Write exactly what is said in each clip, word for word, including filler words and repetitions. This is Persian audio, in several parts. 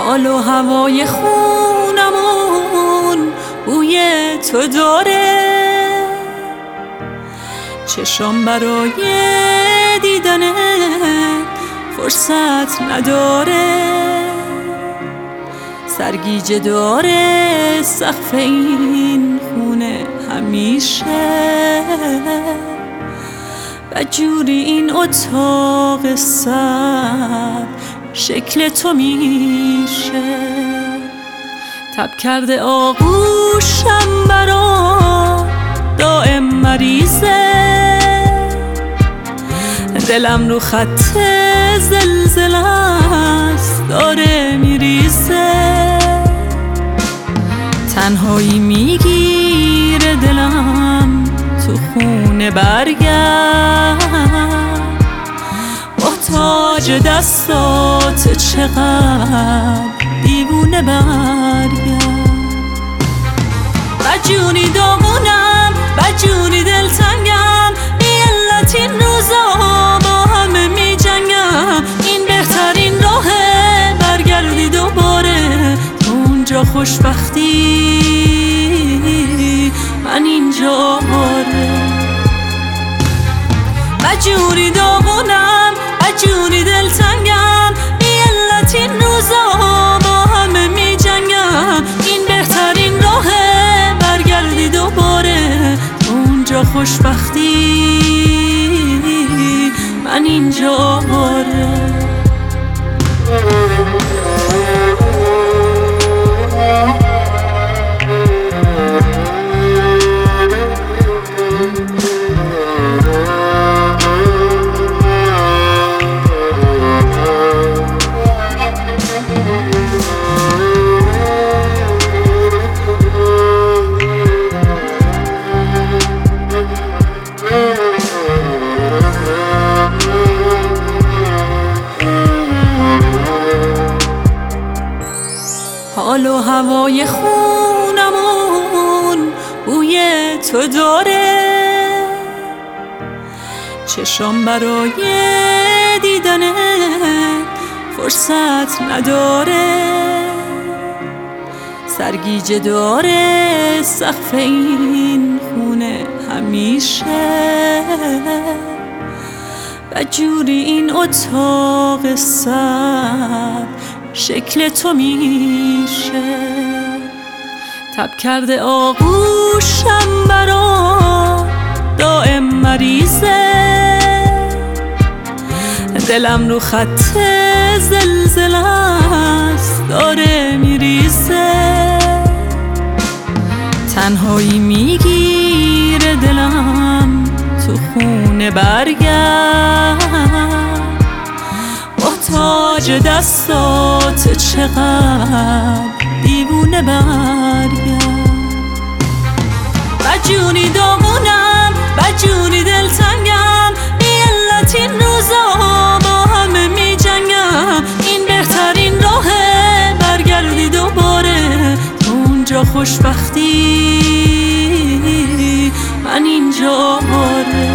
حال و هوای خونمون بوی تو داره، چشم برای دیدنه فرصت نداره، سرگیجه داره سقف این خونه همیشه، بدجوری این اتاق سر شکل تو میشه، تب کرده آغوشم برا دائم مریضه، دلم رو خط زلزله است داره میریزه، تنهایی میگیره دلم تو خونه برگرد، با تاج دستات چقدر دیوونه برگرد، بدجونی داغونم بدجونی دلتنگم، بی علت این روزا با همه می جنگم، این بهترین راهه برگردی دوباره تو اونجا خوشبختی من اینجا آواره، بدجوری داغونم بدجوری دلتنگم، بی علت این روزا با همه می جنگم، این بهترین راهه برگردی دوباره تو اونجا خوشبختی من اینجا آواره. حال و هوای خونمون بوی تو داره، چشم برای دیدنه فرصت نداره، سرگیجه داره سقف این خونه همیشه، بدجوری این اتاق سر شکل تو میشه، تب کرده آغوشم برا دائم مریضه، دلم رو خط زلزله است داره میریزه، تنهایی میگیره دلم تو خونه برگرد، با تاج دستات چقدر دیوونه برگرد، بدجونی داغونم بدجونی دلتنگم، بی علت این روزا با همه می جنگم، این بهترین راهه برگردی دوباره تو اونجا خوشبختی من اینجا آواره،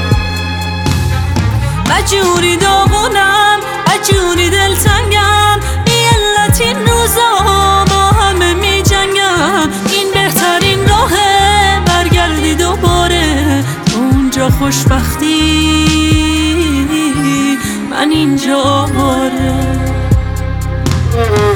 بدجوری داغونم بدجوری دلتنگم، بی علت این روزا با همه می جنگم، این بهترین راهه برگردی دوباره تو اونجا خوشبختی من اینجا آواره.